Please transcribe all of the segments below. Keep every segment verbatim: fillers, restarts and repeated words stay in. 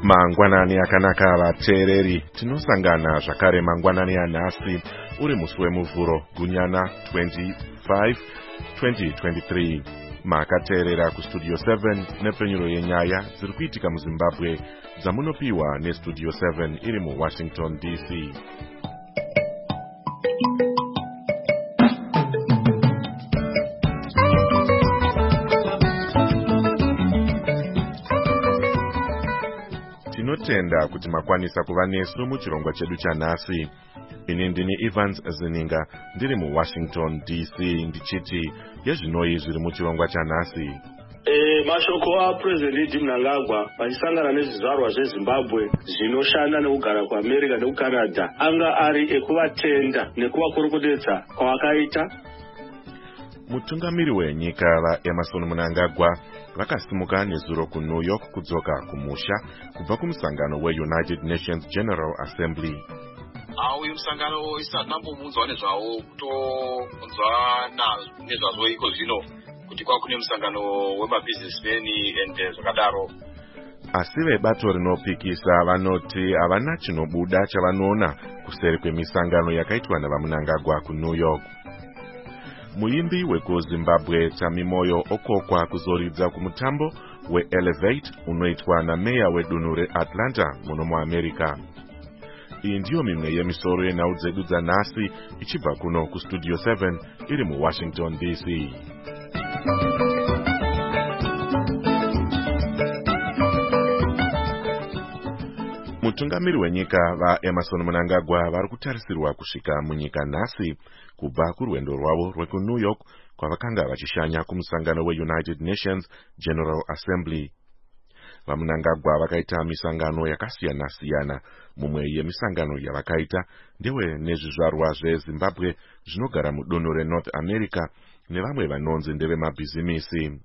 Mangwanani akanaka vateereri, tinosangana zvakare mangwanani anhasi uri musi wemuvhuro gunyana twenty-five twenty twenty-three. Makateerera kustudio seven nepfenyuro yenyaya dziri kuitika muZimbabwe dzamunopiwa nestudio seven iri muWashington D C. Tinotenda kuti makwanisa kuva nesu muchirongwa chedu chanhasi. Ini ndini Evans Zininga ndiri muWashington D C ndichiti yezvinoi zviri muchirongwa chanhasi. Eh, mashoko aPresident Mnangagwa vachisangana nezvizvarwa zveZimbabwe zvinoshanda nekugara kuAmerica nekuCanada anga ari ekuvatenda nekuvakurukudzedza kwavakaita. Mutungamiri wenyika vaEmmerson Mnangagwa vakasimuka nezuro kuNew York kudzoka kumusha kubva kumusangano weUnited Nations General Assembly. Awo musangano isati nambomunzwa nezvawo kutonzwa nezvazvo iko zvino kuti kwakune musangano wemabusinessmen and zvakadaro. Asi vebato rinopikisa vanoti havana chinobuda chavanoona kuseri kwemisangano yakaitwa navaMnangagwa kuNew York. Muimbi wekuZimbabwe Tami Moyo okokwa kuzoridza kumutambo weElevate unoitwa nameya wedunhu reAtlanta muno muAmerica. Iyi ndiyo mimwe yemisoro yenhau dzedu dzanhasi ichibva kuno kustudio seven iri muWashington D C. Mutungamiri wenyika vaEmmerson Mnangagwa vari kutarisirwa kusvika munyika nhasi kubva kurwendo rwavo rwekuNew York kwavakanga vachishanya kumusangano weUnited Nations General Assembly. VaMnangagwa vakaita misangano yakasiyana-siyana. Mumwe yemisangano yavakaita ndewe nezvizvarwa zveZimbabwe zvinogara mudunhu reNorth America nevamwe vanonzi ndevemabhizimisi.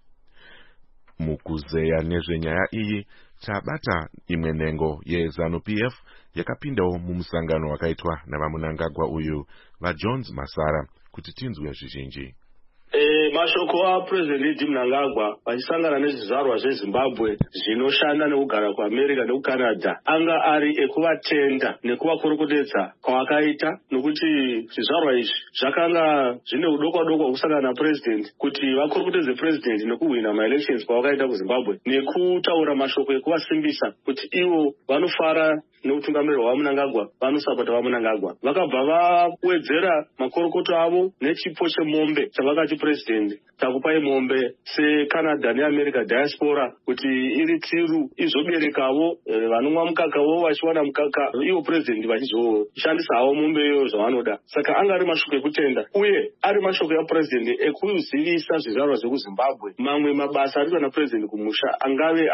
Mukuzeya nezvenyaya iyi tabata imwe nhengo yeZANU-P F yakapindawo mumusangano wakaitwa navaMnangagwa uyu vaJones Masara kuti tinzwe zvizhinji. Eh, mashoko aPresident Mnangagwa vachisangana nezvizvarwa zveZimbabwe zvinoshanda nekugara kuAmerica nekuCanada anga ari ekuvatenda nekuvakurukudzedza kwavakaita, nokuti zvizvarwa izvi zvakanga zvine udokwa dokwa kusangana naPresident kuti vakurukudze President nekuhwina maelections kwavakaita kuZimbabwe, nekutaura mashoko ekuvasimbisa kuti ivo vanofara neutungamiri hwaMnangagwa, vanosapota vaMnangagwa. Vakabva vawedzera makorokoto avo nechipo chemombe chavakati President takupai mombe seCanada neAmerica diaspora kuti iri tsiru izoberekavo e, vanomwa mukakawo vachiwana mukaka, ivo President vachizoshandisawo mombe iyoyo zvavanoda. Saka anga ari mashoko ekutenda uye ari mashoko yaPresident ekuzivisa zvizvarwa zvekuZimbabwe mamwe mabasa ariitwa naPresident kumusha angave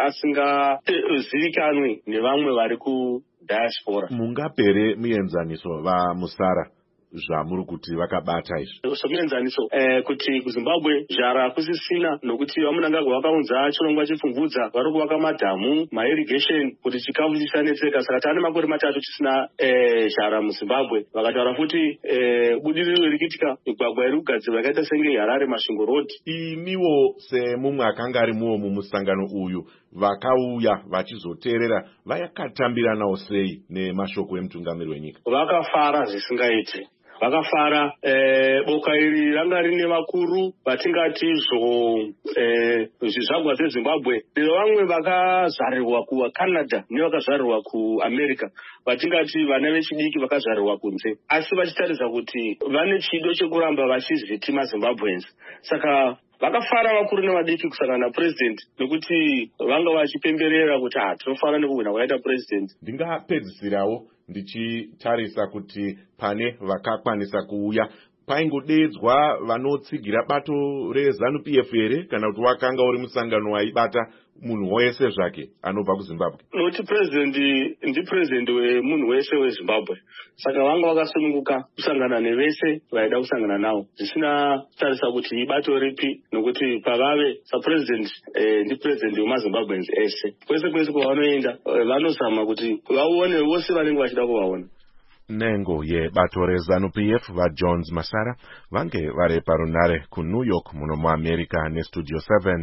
asingazivikanwi nevamwe vari ku diaspora. Mungapere muenzaniso vaMusara zvamuri kuti vakabata izvi? Somuenzaniso eh, kuti kuZimbabwe zvara kusisina, nokuti vaMnangagwa vakaunza chirongwa chepfumvudza vari kuvaka madhamu, mairrigation kuti chikafu chisanetseka. Saka tane makore matatu chisina eh, zvara muZimbabwe. Vakataura futi eh, budiriro ririkitika migwagwa iri kugadzirwa yakaita senge Harare Masvingo Road. Imiwo semumwe akanga ari muwo mumusangano uyu vakauya vachizoteerera vayakatambiranawo sei nemashoko emutungamiri wenyika? Vakafara zvisingaiti. Vakafara eh, boka iri ranga rine vakuru vatingati zvo eh, zvizvarwa zveZimbabwe nevamwe vakazvarirwa kuCanada nevakazvarirwa kuAmerica, vatingati vana vechidiki vakazvarirwa kunze, asi vachitaridza kuti vane chido chekuramba vachizviti maZimbabweans. Saka vakafara vakuru nevadiki kusangana naPresident nekuti vanga vachipemberera kuti ha tinofara nekuhwina kwakaita President. Ndingapedzisirawo ndichitarisa kuti pane vakakwanisa kuuya paingodedzwa vanotsigira bato reZANU-P F here kana kuti wakanga uri musangano waibata munhu wese zvake anobva kuZimbabwe? Noti President ndi President wemunhu wese weZimbabwe, saka vanga vakasununguka kusangana nevese vaida kusangana navo zvisina tarisa kuti ibato ripi, nokuti pavave saPresident eh, ndi President wemaZimbabweans ese. Kwese kwese kwavanoenda eh, vanozama kuti vaone vose vanenge vachida kuvaona. Nhengo yebato reZANU-P F vaJones Masara vange vari parunare kuNew York muno muAmerica nestudio seven.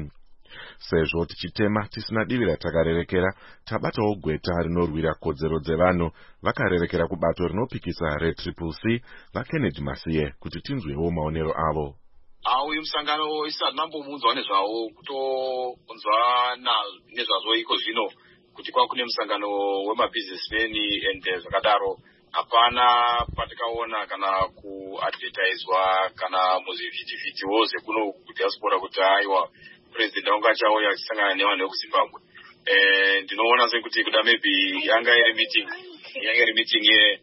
Sezvo tichitema tisina divira takarerekera, tabatawo gweta rinorwira kodzero dzevanhu vakarerekera kubato rinopikisa retriple C vaKennedy Masiye kuti tinzwewo maonero avo. Uyu musangano isati nambomunzwa nezvawo kutonzwa nezvazvo iko zvino kuti kwakune musangano wemabusinessmen and zvakadaro. Hapana patikaona kana kuadvertiswa kana muzvivhitivhitiwo zvekuno kudiaspora kuti aiwa president wanga achauya achisangana nevanhu vekuZimbabwe. Ndinoona sekuti kuda maybe yanga iri meeting yanga iri meeting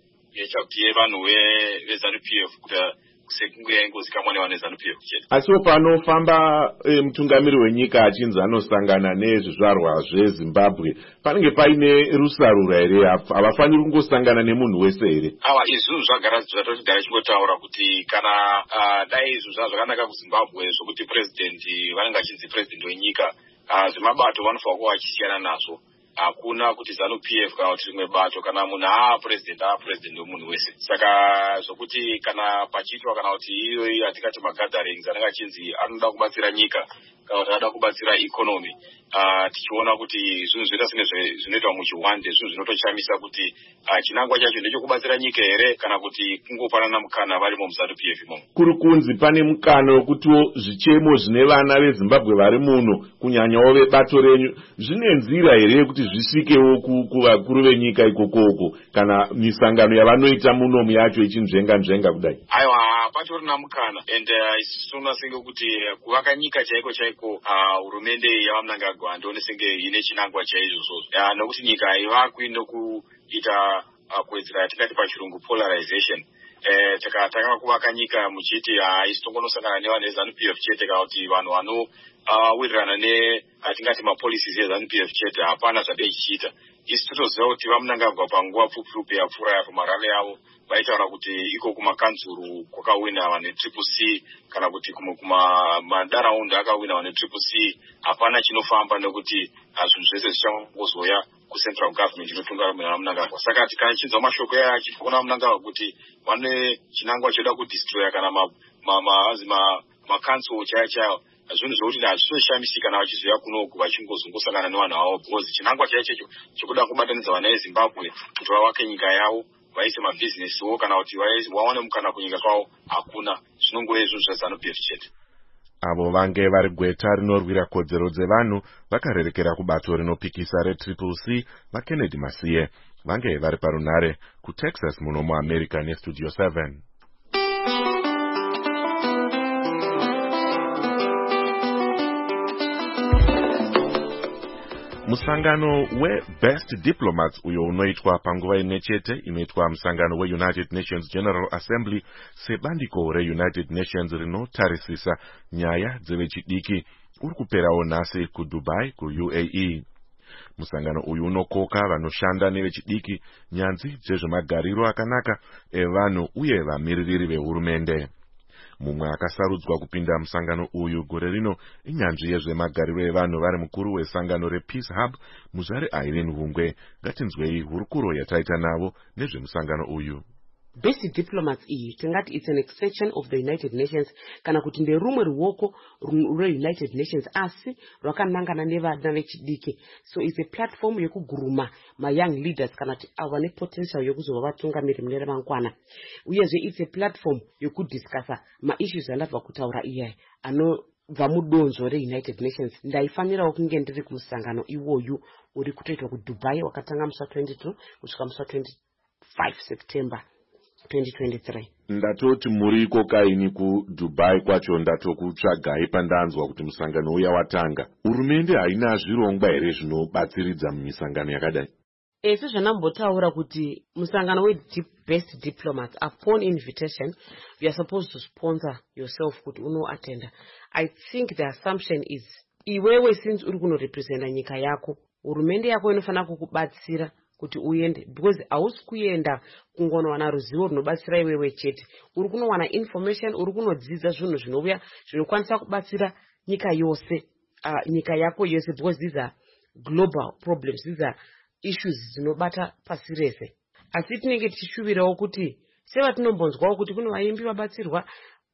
yevanhu veZANU-P F kuti sekunge yaingozikamwa nevanhu veZANU-P F chete. Asiwo panofamba e, mutungamiri wenyika achinzi anosangana nezvizvarwa zveZimbabwe panenge paine rusarura here? Havafaniri kungosangana nemunhu wese here? Awa izvi zvagara zvatogara chingotaura kuti kana uh, dai izvi zvakanaka kuZimbabwe zvokuti president vanenge achinzi president wenyika zvemabato vanofanira kuva vachisiyana nazvo. Hakuna kuti ZANU-P F kana kuti rimwe bato kana munhu aa president aa president wemunhu wese. Saka zvokuti kana pachiitwa kana kuti iyo atingati magatherings anenge achinzi anoda kubatsira nyika kana kuti anoda kubatsira economy, uh, tichiona kuti zvinhu zvinoita senge zvinoitwa muchiwande, zvinhu zvinotoshamisa kuti uh, chinangwa chacho ndechokubatsira nyika here kana kuti kungopanana mukana varimo muZANU-P F imomo. Kuri kunzi pane mukana wekutiwo zvichemo zvine vana veZimbabwe vari muno kunyanyawo vebato renyu zvine nzira here yekuti zvisvikewo kuvakuru venyika ikokoko kana misangano yavanoita munomu yacho ichinzvenga nzvenga kudai? Aiwa, patorina mukana and isona uh, senge kuti kuvaka nyika chaiko chaiko hurumende uh, yavaMnangagwa ndione senge ine chinangwa chaizvozvo uh, nokuti nyika haivakwi nokuita uh, kuwedzera yatingati pachirungu polarization. Eh, takatanga kuvaka nyika muchiti haisi uh, tongonosangana nevanhu veZANU-P F chete kana kuti vanhu vano uh, wirirana neatingati mapolicies eZANU-P F chete. Hapana zvadei chichiita. Isi totoziva kuti vaMnangagwa panguva pfupi yapfuura yapo marale yavo vaitaura kuti iko kumakanzuru kwakawina vanhu vetriple C kana kuti kumadaraunda akawina vanhu vetriple C. Hapana chinofamba nekuti zvinhu zvese zvichangozoya kucentral government inotungamira vaMnangagwa. Saka kana chinzwa mashoko achifona vaMnangagwa kuti vane chinangwa choda kudestroya kana makanzuru chaiwo chaiwo, zvinhu zvokuti hazvinoshamisika kana vachizoya kunoku vachingozongosangana nevanhu vavo because chinangwa chaicho chokuda kubatanidza vana veZimbabwe kuti vavake nyika yavo vaise mabhizinesiwo kana kuti vawane mukana kunyika kwavo hakuna. Zvinongove zvinhu zvaZANU-P F chete. Avo vange vari gweta rinorwira kodzero dzevanhu vakarerekera kubato rinopikisa retriple C vaKennedy Masiye vange vari parunhare kuTexas muno muAmerica neStudio seven. Musangano we-Best Diplomats uyo unoitwa panguva imwe chete inoitwa musangano we-United Nations General Assembly sebandiko re-United Nations rinotarisisa nyaya dzevechidiki uri kuperawo nhasi kuDubai kuU A E. Musangano uyu unokoka vanoshanda nevechidiki, nyanzvi dzezvemagariro akanaka evanhu uye vamiririri vehurumende. Mumwe akasarudzwa kupinda musangano uyu gore rino inyanzvi yezvemagariro evanhu vari mukuru wesangano rePeace Hub Muzvare Irene Hungwe. Ngatinzwei hurukuro yataita navo nezvemusangano uyu. Basic diplomats iyi tingati it's an extension of the United Nations kana kuti nderumwe ruoko rwe-United Nations asi rwakanangana nevana vechidiki. So it's a platform yekuguruma ma young leaders kana kuti ava ne potential yekuzova vatungamiri mune ramangwana. Uyezve it's a platform yekudiscussa ma issues andabva kutaura iye anobva mudonzvo re-United Nations. Ndaifanirawo kunge ndiri kumusangano iwoyu uri kutoitwa kuDubai wakatanga musi twenty-two kusvika musi twenty-five September twenty twenty-three. Ndatoti muriko kaini kuDubai kwacho ndatokutsvagai pandanzwa kuti musangano uya watanga. Hurumende haina zvirongwa here zvinobatsiridza mumisangano yakadai? Esi zvanambotaura kuti musangano we-Best Diplomats upon invitation you are supposed to sponsor yourself kuti uno attend. I think the assumption is iwewe since uri kuno representa nyika yako, hurumende yako inofanira kukubatsira kuti uende, because hausi kuenda kungonowana ruzivo runobatsira iwewe chete. Uri kunowana information, uri kunodzidza zvinhu zvinouya zvinokwanisa kubatsira nyika yose, uh, nyika yako yose, because these are global problems, these are issues dzinobata pasi rese. Asi tinenge tichishuvirawo kuti sevatinombonzwawo kuti kuno vaimbi vabatsirwa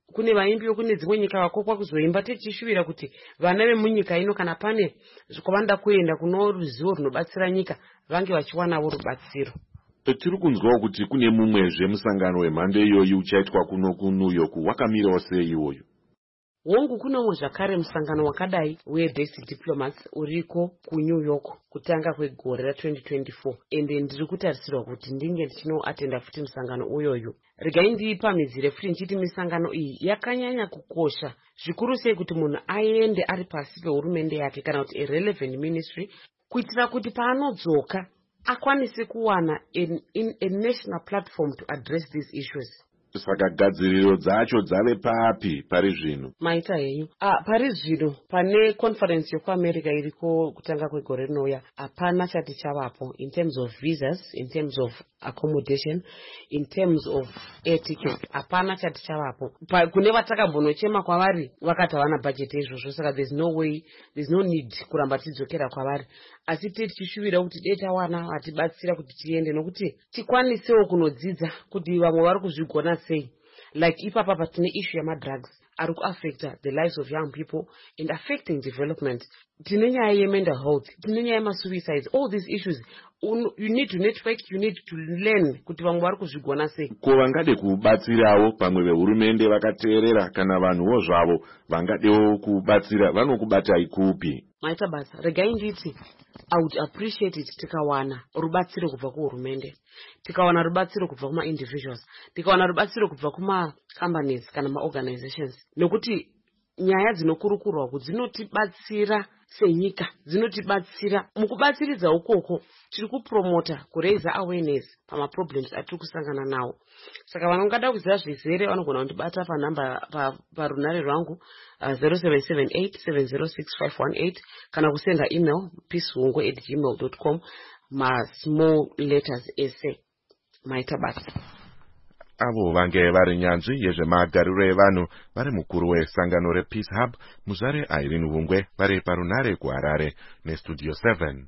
kune vaimbiwo kune dzimwe nyika vakokwa kuzoimba tichishuvira kuti vana vemunyika ino kana pane kwavanoda kuenda kuno ruzivo runobatsira nyika vange vachiwanawo rubatsiro. Tiri kunzwawo kuti kune mumwezve musangano wemhando iyoyi uchaitwa kuno kuNew York, wakamirawo sei iwoyo? Hongu kunowo zvakare musangano wakadai we-basic diplomats uriko kuNew York kutanga kwegore ra twenty twenty-four, ende ndiri kutarisirwa kuti ndinge ndichinoatenda futi musangano uyoyo. Regai ndipamhidzire futi ndichiti misangano iyi yakanyanya kukosha zvikuru sei kuti munhu aende ari pasi pehurumende yake kana kuti a relevant ministry kuitira kuti paanodzoka akwanise kuwana in, in a national platform to address these issues. Saka gadziriro dzacho dzave papi pari zvino? Maita henyu ah, pari zvino pane conference yokuAmerica iriko kutanga kwegore rinouya hapana chati chavapo in terms of visas, in terms of accommodation, in terms of air tickets hapana chati chavapo. Kune vatakambondochema kwavari vakati havana budget izvozvo, saka there's no way, there's no need kuramba tidzokera kwavari, asi tete tichishuvira kuti dei tawana vatibatsira kuti tiende nokuti tikwanisewo kunodzidza kuti vamwe vari kuzvigona sei. Like ipapa patine issue yamadrugs ari kuaffecta the lives of young people and affecting development. Tine nyaya ye-mental health, tine nyaya yema-suicides, all these issues. Un, you need to network, you need to learn kuti vamwe vari kuzvigona sei. Ko vangade kubatsirawo pamwe vehurumende vakateerera kana vanhuwo zvavo vangadewo kubatsira vanokubatai kupi? Maita basa, regai nditi I would appreciate it tikawana rubatsiro kubva kuhurumende, tikawana rubatsiro kubva kuma individuals, tikawana rubatsiro kubva kuma companies kana ma organizations, nokuti nyaya dzinokurukurwa kuti dzinotibatsira senyika, dzinotibatsira mukubatsiridza ukoko tiri kupromota kuraise awareness pama problems atiri kusangana nawo. Saka vanongada kuziva zvizere vanogona kundibata panhamba parunare rwangu uh, zero seven seven eight seven zero six five one eight kana kusenda email peacehungo at gmail dot com ma small letters essay. Maita basa. Avo vange vari nyanzvi yezvemagariro evanhu vari mukuru wesangano rePeace Hub muzvare Irene Hungwe vari parunare kuHarare nestudio seven.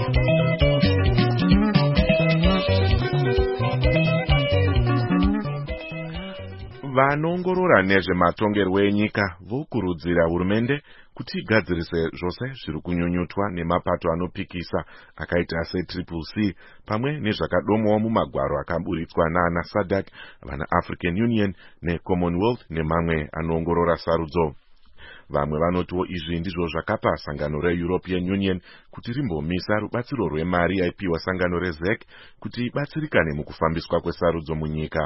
Vanongorora nezvematongerwo enyika vokurudzira hurumende kuti igadzirise zvose zviri kunyunyutwa nemapato anopikisa akaita seTriple C pamwe nezvakadomwawo mumagwaro akaburitswa naana SADC, vana African Union neCommonwealth nemamwe anoongorora sarudzo. Vamwe vanotiwo izvi ndizvo zvakapa sangano reEuropean Union kuti rimbomisa rubatsiro rwemari yaipiwa sangano reZEC kuti ibatsirikane mukufambiswa kwesarudzo munyika.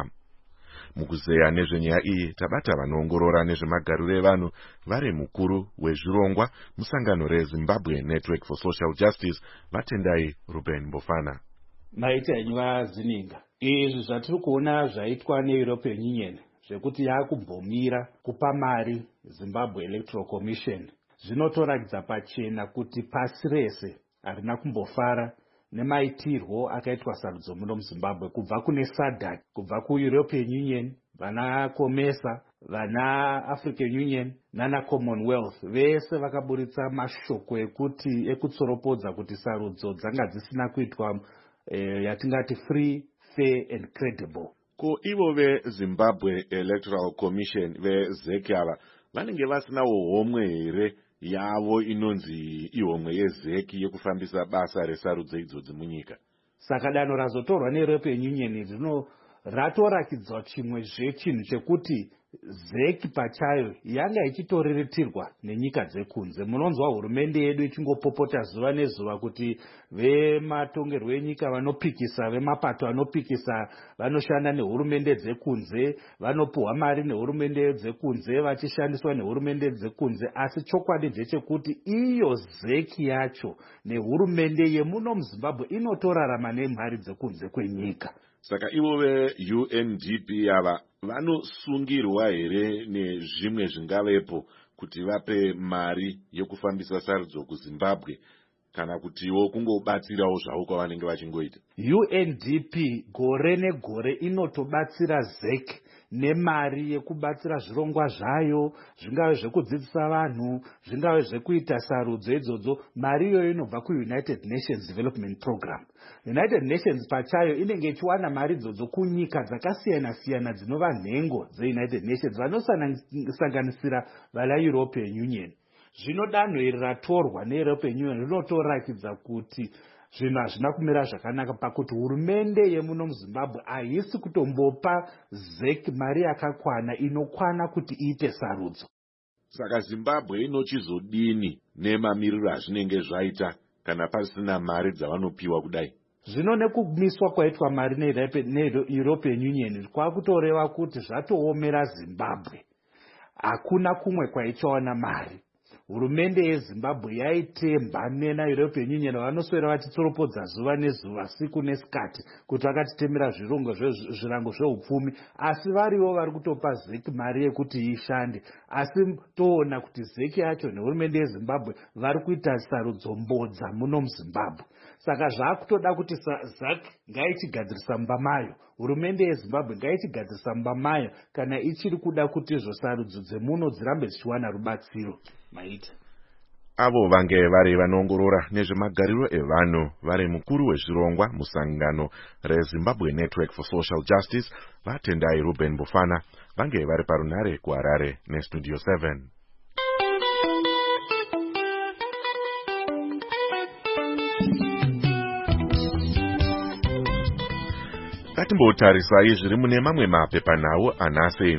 Mukuzeya nezvenyaya iyi tabata vanoongorora nezvemagariro evanhu vari mukuru wezvirongwa musangano reZimbabwe Network for Social Justice vatendai Ruben Bofana. Maita enywa zininga izvi zvatiri kuona zvaitwa neEuropean Union zvekuti yakumbomira kupa mari Zimbabwe Electoral Commission zvinotoratidza pachena kuti pasi rese harina kumbofara nemaitirwo akaitwa sarudzo muno muZimbabwe kubva kune SADC, kubva kuEuropean Union, vana COMESA, vana African Union nana Commonwealth vese vakaburitsa mashoko ekuti ekutsoropodza kuti sarudzo dzanga dzisina kuitwa eh, yatingati free, fair and credible. Ko ivo veZimbabwe Electoral Commission veZEC ava vanenge vasinawo homwe here yavo inonzi ihomwe yeZEC yekufambisa basa resarudzo idzodzi munyika? Saka danho razotorwa neEuropean Union rino ratorakidzwa chimwe zvechinhu chekuti ZEC pachayo yanga ichitoriretirwa nenyika dzekunze. Munonzwa hurumende yedu ichingopopota zuva nezuva kuti vematongerwo enyika vanopikisa, vemapato anopikisa vanoshanda nehurumende dzekunze, vanopuhwa mari nehurumende dzekunze, vachishandiswa nehurumende dzekunze. Asi chokwadi ndechekuti iyo ZEC yacho nehurumende yemuno muZimbabwe inotorarama nemari dzekunze kwenyika. Saka ivo veU N D P ava vanosungirwa here nezvimwe zvingavepo kuti vape mari yekufambisa sarudzo kuZimbabwe kana kutiwo kungobatsirawo zvavo kwavanenge vachingoita? U N D P gore negore inotobatsira ZEC nemari yekubatsira zvirongwa zvayo, zvingave zvekudzidzisa vanhu, zvingave zvekuita sarudzo idzodzo. Mari iyoyo inobva kuUnited Nations Development Program. United Nations pachayo inenge ichiwana mari idzodzo kunyika dzakasiyana siyana dzinova nhengo dzeUnited Nations, vanosanganisira vala European Union. Zvino danho iri ratorwa neEuropean Union rinotorakidza kuti zvinhu hazvina kumira zvakanaka, pakuti hurumende yemuno muZimbabwe haisi kutombopa Z E C mari yakakwana inokwana kuti iite sarudzo. Saka Zimbabwe inochizodini nemamiriro azvinenge zvaita kana pasina mari dzavanopiwa kudai? Zvino nekumiswa kwaitwa mari neEuropean Union kwakutoreva kuti zvatoomera Zimbabwe, hakuna kumwe kwaichawana mari. Hurumende yeZimbabwe yaitemba nena European Union vanoswera vachitsoropodza zuva nezuva, siku nesikati, kuti vakatitemera zvirongo zvirango zveupfumi, asi varivo vari kutopa Z E C mari yekuti ishande. Asi toona kuti Z E C yacho nehurumende yeZimbabwe vari kuita sarudzo mbodza muno muZimbabwe. Saka zvakutoda kuti Z A C ngaichigadzirisa mumba mayo, hurumende yeZimbabwe ngaichigadzirisa mumba mayo kana ichiri kuda kuti izvo sarudzo dzemuno dzirambe dzichiwana rubatsiro. Maita avo vange vari vanoongorora nezvemagariro evanhu vari mukuru wezvirongwa musangano reZimbabwe Network for Social Justice vaTendai Ruben Bufana vange vari parunare kuHarare neStudio seven. Ngatimbotarisai zviri mune mamwe mapepanhau anhasi.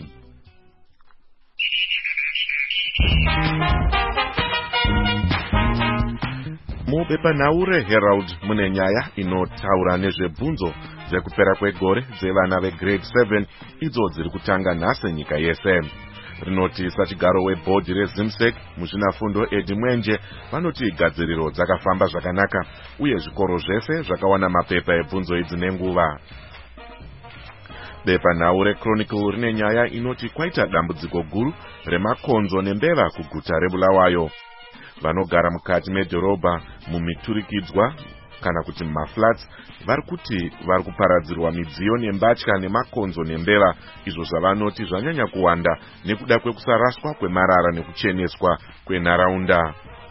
Mupepanhau reHerald mune nyaya inotaura nezvebvunzo dzekupera kwegore dzevana vegrade seven idzo dziri kutanga nhasi nyika yese. Rinoti sachigaro webhodhi reZimsec muzvinafundo Edi Mwenje vanoti gadziriro dzakafamba zvakanaka uye zvikoro zvese zvakawana mapepa ebvunzo idzi nenguva. Bepanhau reChronicle rine nyaya inoti kwaita dambudziko guru remakonzo nembeva kuguta reBulawayo. Vanogara mukati medhorobha mumiturikidzwa kana kuti maflats vari kuti vari kuparadzirwa midziyo nembatya nemakonzo nembeva, izvo zvavanoti zvanyanya kuwanda nekuda kwekusaraswa kwemarara nekucheneswa kwenharaunda.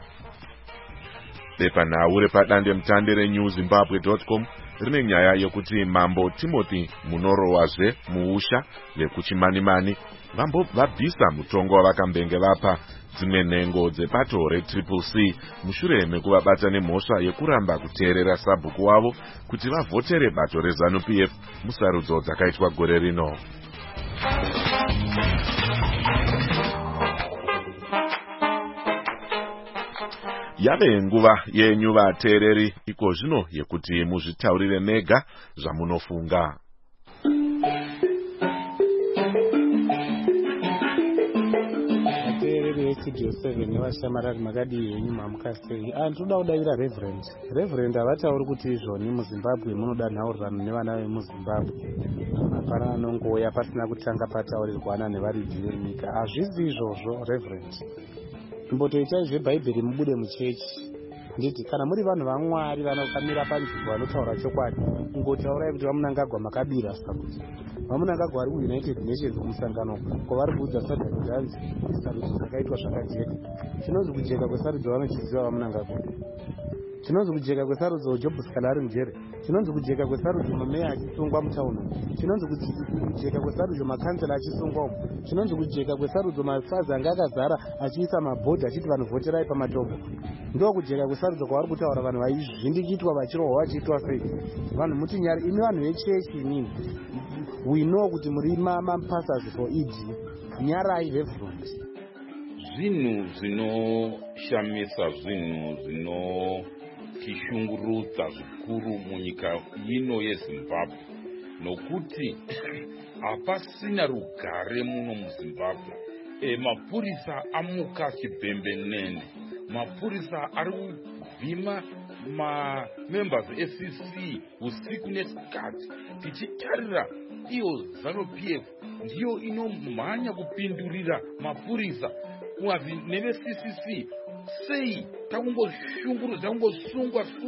Bepanhau repadande mutande renew zimbabwe dot com rine nyaya yokuti Mambo Timothy munorowazve muusha vekuchimanimani vabvisa mutongo wavakambenge vapa dzimwe nhengo dzepato retriple C mushure mekuvabata nemhosva yekuramba kuteerera sabhuku wavo kuti vavhotere bato reZANU P F musarudzo dzakaitwa gore rino. Yave nguva yenyu vateereri iko zvino yekuti muzvitaurire mega zvamunofunga. Studio seven nevashamarari makadii henyu mamukasei. Antoda kudavira Reverend. Reverend havatauri kuti izvoni muZimbabwe munoda nhaurirano nevana vemuZimbabwe. Hapana anongouya pasina kutanga pataurirwana nevaridzi venyika. Hazvisi izvozvo Reverend. Imbotoitai zvebhaibheri mubude muchechi. Nditi kana muri vanhu vaMwari vanokamira panzvimbo vanotaura chokwadi, ingotaurai kuti vaMunangagwa makabira sarudzo. VaMunangagwa vari kuUnited Nations kumusangano kwavari kuudza sadza kuti hanzi sarudzo dzakaitwa zvakajeka. Chinonzi kujeka kwesarudzo vanochiziva vaMunangagwa. Chinonzi kujeka kwesarudzo Jobs kana ari mujere. Chinonzi kujeka kwesarudzo mameya achisungwa mutauni. Chinonzi kujeka kwesarudzo makansela achisungwa umo. Chinonzi kujeka kwesarudzo mafazi anga akazara achiisa mabhodhi achiti vanhu voterai pamatombo. Ndo kujeka kwesarudzo kwavari kutaura vanhu vaizvindikitwa vachirohwa vachiitwa sei. Vanhu muti nyari imi vanhu vechechi inini. We know kuti muri mapastors for E D. Nyarai Reverend. Zvinhu zvinoshamisa, zvinhu zvinotishungurudza zvikuru munyika ino yeZimbabwe nokuti hapasina rugare muno muZimbabwe. E, mapurisa amuka chibhembenene. Mapurisa ari kuvhima mamembers e-C C usiku nesikati. Tichitarira iyo ZANU P F ndiyo inomhanya kupindurira mapurisa kuvazi neve-C C C sei takungoshungurudza, takungosungwa sungwa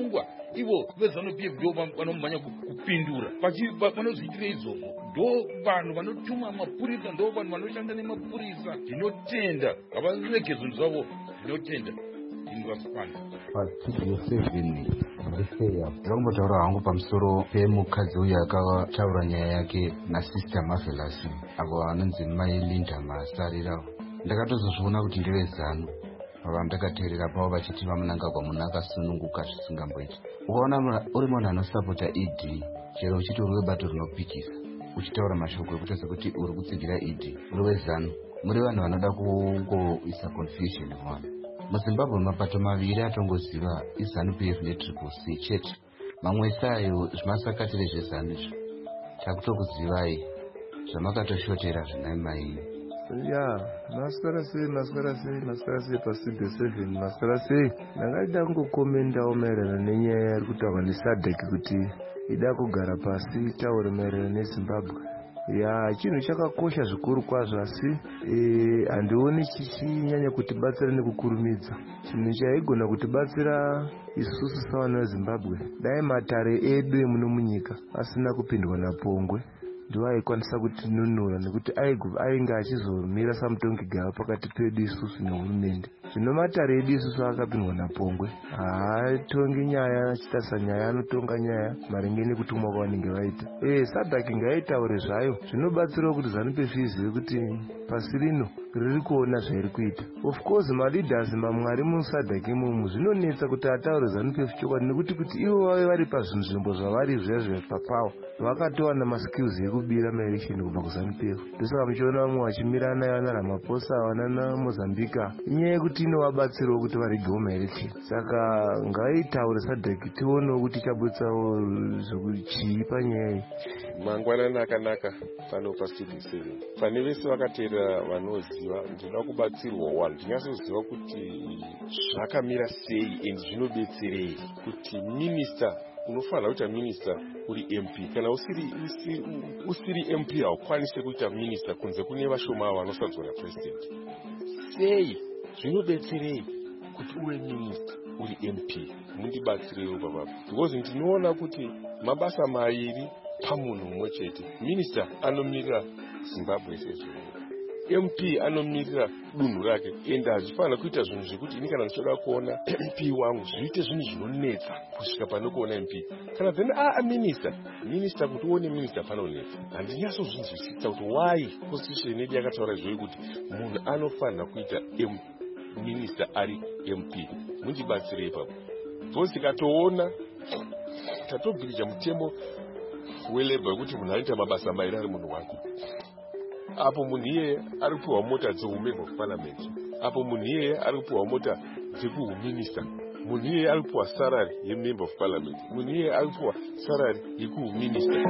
ivo vezano P F ndo vanomhanya kupindura vanozviitira izvozvo ndo vanhu vanotuma mapurisa ndo vanhu vanoshanda nemapurisa. Ndinotenda havarege zvinhu zvavo, ndinotenda indivasipanda pastudio seven ndifeya ndakumbotaura hangu pamusoro pemukadzi uyu akataura nyaya yake nasister Marvelous avo vanonzi mai Linda Masarira. Ndakatozozviona kuti ndeve zano vandakateerera pavo vachiti vamunangagwa munhu akasununguka zvisingamboiti. Ukaona uri munhu anosapota E D chero uchiti uri webato rinopikisa uchitaura mashoko ekutaridza kuti uri kutsigira E D uri wezano, muri vanhu vanoda kungoisa confusion muvanhu. MuZimbabwe mapato maviri atongoziva iZANU P F neTriple C chete. Mamwe sayo zvimasakatire zvezano izvo takutokuzivai zvamakatoshotera zvinaimai. Ya, maswera sei maswera sei maswera sei pastudio seven maswera sei. Ndangada kungokomendawo maererano nenyaya yari kutaurwa neSADC kuti ida kugara pasi taure maererano neZimbabwe. Ya, chinhu chakakosha zvikuru kwazvo asi handioni chichinyanya kutibatsira nekukurumidza. Chinhu chaigona kutibatsira isusu savana veZimbabwe dai matare edu emuno munyika asina kupindwa napongwe ndiwo aikwanisa kutinunura nekuti ainge achizomira samutongigava pakati pedu isusu nehurumende. Zvino matare edu isusu akapindwa napongwe haatongi nyaya achitarisa nyaya anotonga nyaya maringe nekutumwa kwavanenge vaita. E SADC ngaitaure zvayo zvinobatsirawo kuti ZANU P F izive kuti pasi rino riri kuona zvairi kuita. Of course maleaders mamwari muSADC imomo zvinonetsa kuti ataure ZANU P F chokwadi nekuti kuti ivo vave vari pazvinzvimbo zvavari zviya zvepapawa vakatowana maskills ekubira maelection kubva kuZANU P F. Ndosaka muchiona vamwe vachimira nayo vana Ramaphosa vana naMozambique inyaya yekuti inovabatsirawo kuti varigewo maelection. Saka ngaitaure SADC tionewo kuti chabutsawo chii panyaya iyi. Mangwanani akanaka pano pastudio seven. Pane vese vakateerera vanoziva ndinoda kubatsirwa one ndinyasoziva kuti zvakamira sei and zvinobetserei kuti minista unofanira kuita minista uri M P kana usiri usiri usiri M P haukwanisi kuita minista kunze kune vashoma vanosadzwa napresident. Sei zvinobetserei kuti uwe minista uri M P? Mundibatsirewo baba because ndinoona kuti mabasa mairi pamunhu mumwe chete. Minista anomirira Zimbabwe sezvo, M P anomirira dunhu rake ende hazvifanira kuita zvinhu zvekuti ini kana ndichoda kuona M P wangu zviite zvinhu zvinonetsa kusvika pano kuona M P kana then a minista minista kuti uone minista panonetsa. Handinyatsozvinzwisisa kuti why constitution yedu yakataura izvoi kuti munhu anofanira kuita M minista ari M P. Mundibatsirei ipapo because tikatoona tatobvirija mutemo welebha wekuti munhu anoita mabasa mairi ari munhu wake. Apo munhu iyeye ari kupiwa mota dzeumember of parliament, apo munhu iyeye ari kupiwa mota dzekuhuminista, munhu iyeye ari kupiwa salary yemember of parliament, munhu iyeye ari kupiwa salary yekuhuminista.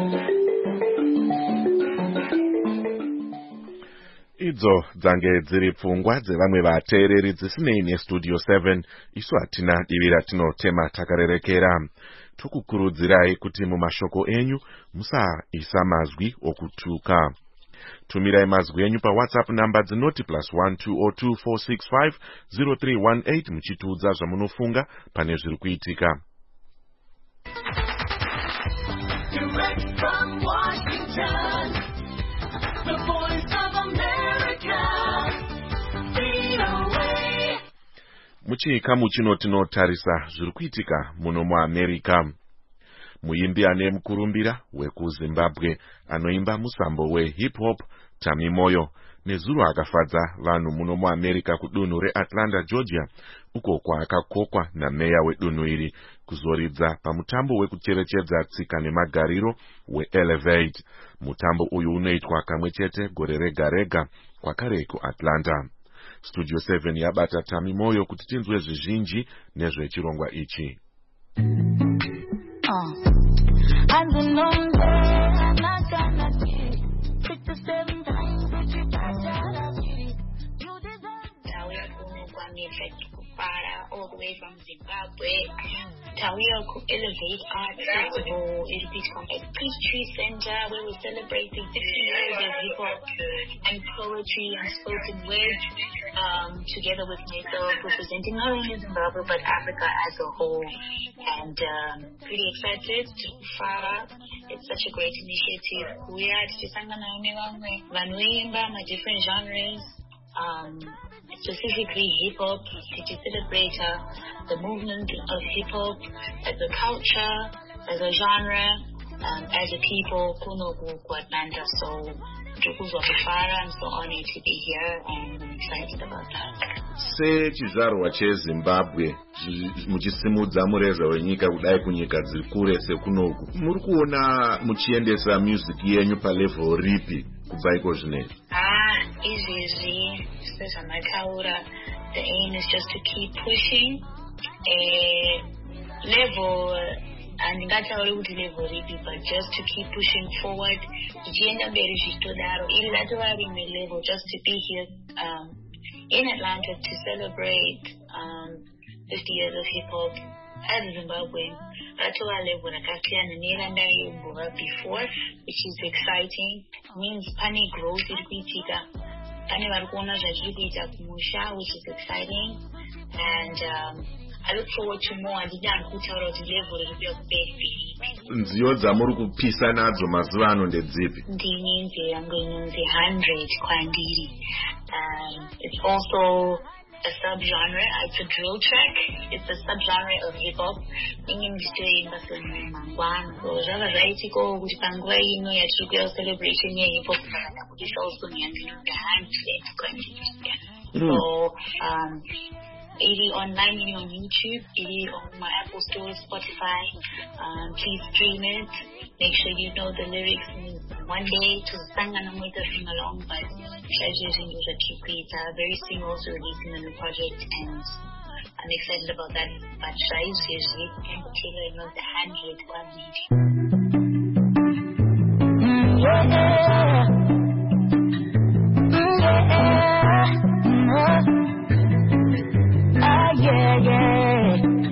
Idzo dzange dziri pfungwa dzevamwe vateereri dzisinei nestudio seven. Isu hatina divi ratinotema takarerekera. Tokukurudzirai kuti mumashoko enyu musaisa mazwi okutuka. Tumirai mazwi enyu pa WhatsApp namba dzinoti plus one two zero two four six five zero three one eight muchitiudza zvamunofunga pane zviri kuitika. Direct from Washington, the voice of America, V O A. Muchikamu chino tinotarisa zviri kuitika muno muAmerica. Muimbi ane mukurumbira wekuZimbabwe anoimba musambo wehip hop Tami Moyo nezuro akafadza vanhu muno muAmerica kudunhu reAtlanta, Georgia, uko kwaakakokwa nameya wedunhu iri kuzoridza pamutambo wekucherechedza tsika nemagariro weElevate. Mutambo uyu unoitwa kamwe chete gore rega rega kwakare kuAtlanta. Studio seven yabata Tami Moyo kuti tinzwe zvizhinji nezvechirongwa ichi. Kupara or away from Zimbabwe. Tauya ku Elevate Art Festival, Elevate at Peachtree Center, where we're celebrating sixty years of hip hop and poetry and spoken word, um, together with myself, representing not only Zimbabwe but Africa as a whole. And um, pretty excited to Farah. It's such a great initiative. We are my different genres. Um, specifically hip-hop, to celebrate uh, the movement of hip-hop as a culture, as a genre, um, as a people, kuno ku Atlanta. So, I'm so honored to be here and I'm excited about that. Se chizarwa cheZimbabwe muchisimudza mureza wenyika kudai kunyika dziri kure sekunoku, muri kuona muchiendesa music yenyu palevel ripi kubva iko zvinezvi? Ah, izvezvi sezvamataura, the aim is just to keep pushing a level, handingatauri kuti level ripi, but just to keep pushing forward, tichienda mberi zvichitodaro, iri ratova rimwe level, just to be here um, in Atlanta to celebrate um, fifty years of hip-hop as Zimbabwe. Ratova level rakasiyana nerandaimbova before, which is exciting. It means pane growth iri kuitika, pane vari kuona zvazviri kuita kumusha, which is exciting. And um, I look forward to more. Handidani kutaura kuti level iri kuya kuperi. Nziyo dzamuri kupisa nadzo mazuva ano ndedzipi? Ndine nzira yangu inonzi one hundred kwandiri. Um, it's also a subgenre. It's a drill track. It's a subgenre of hip hop. Inge ndichitoimba semangwana. So zvava zvaitiko kuti panguva ino yatiri kuya celebration yehip hop ndakabudisa also yangu inonzi one hundred kwandiri. So um, it is online, it is on YouTube, it is on my Apple Store, Spotify. Um, please stream it. Make sure you know the lyrics. One day to sing and I'm sing along, but very soon also releasing a new project, and I'm excited about that. But Shai's usually in particular knows the handheld quality. Mm, yeah. Mm, yeah. Mm, ah, yeah, yeah.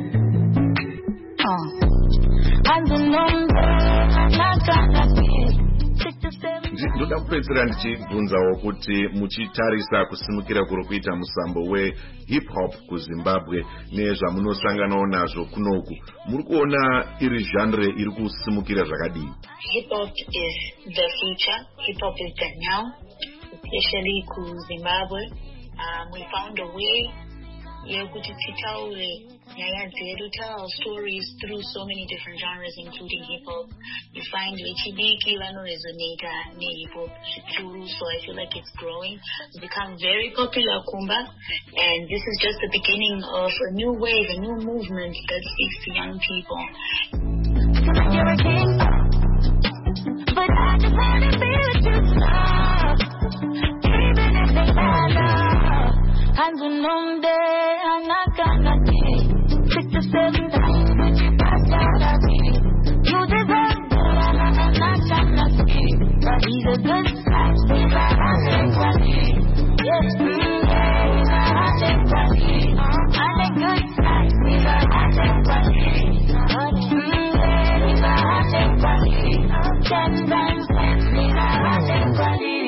Oh. And the number, not gonna be. Ndoda kupedzera ndichibvunzawo kuti muchitarisa kusimukira kuri kuita musambo wehip hop kuZimbabwe nezvamunosanganawo nazvo kunoku, muri kuona iri genre iri kusimukira zvakadii? Hip hop is the future. Hip hop is the now, especially kuZimbabwe. Um, we found a way yekuti titaure nyaya dzedu, tell our stories through so many different genres including hip hop. You find vechidiki vanoresonata nehip hop zvikuru, so I feel like it's growing. It's become very popular kumba, and this is just the beginning of a new wave, a new movement that speaks to young people. You're a king, but I just wanna be with you now, even if they don't know. And you know that I'm not gonna be six to seven times with you, that's what I mean. You deserve that, and I'm not gonna be. But he's a good size, he's a hundred twenty. Yes, mm, yeah, he's a hundred twenty. I'm a good size, he's a hundred twenty. Mm, yeah, he's a hundred twenty. Ten times ten, he's a hundred twenty.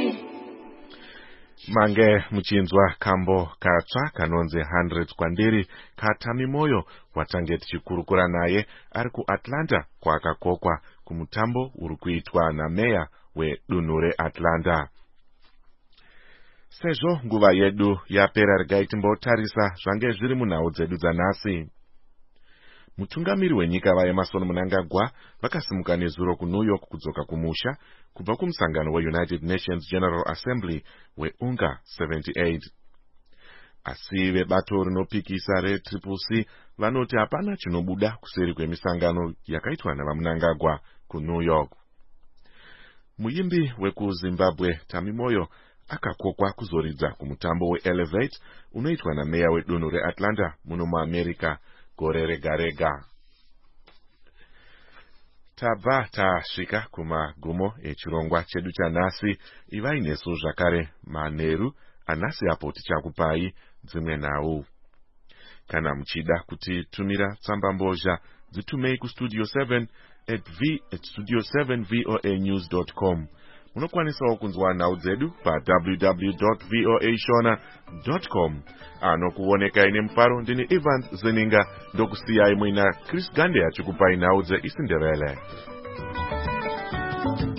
Mange muchinzwa kambo katsva kanonzi one hundred kwandiri katami moyo watange tichikurukura naye ari kuAtlanta kwakakokwa kumutambo uri kuitwa nameya wedunhu reAtlanta. Sezvo nguva yedu yapera, regai timbotarisa zvange zviri munhau dzedu dzanhasi. Mutungamiri wenyika vaEmmerson Mnangagwa vakasimuka nezuro kuNew York kudzoka kumusha kubva kumusangano weUnited Nations General Assembly weUNGA seventy-eight. Asi vebato rinopikisa reTriple C vanoti hapana chinobuda kuseri kwemisangano yakaitwa navaMnangagwa kuNew York. Muimbi wekuZimbabwe Tami Moyo akakokwa kuzoridza kumutambo weElevate unoitwa nameya wedunhu reAtlanta muno muAmerica gore rega rega. Tabva tasvika kumagumo echirongwa chedu chanhasi. Ivai nesu zvakare manheru anhasi apo tichakupai dzimwe nhau. kana muchida kutitumira tsamba mbozha dzitumei kustudio seven at v at studio seven voa news dot com. Munokwanisawo kunzwa nhau dzedu pa w w w dot voa shona dot com. Anokuoneka ine mufaro ndini Evans Zeninga, ndokusiyai muina Chris Gande achikupai nhau dzeIsindebele.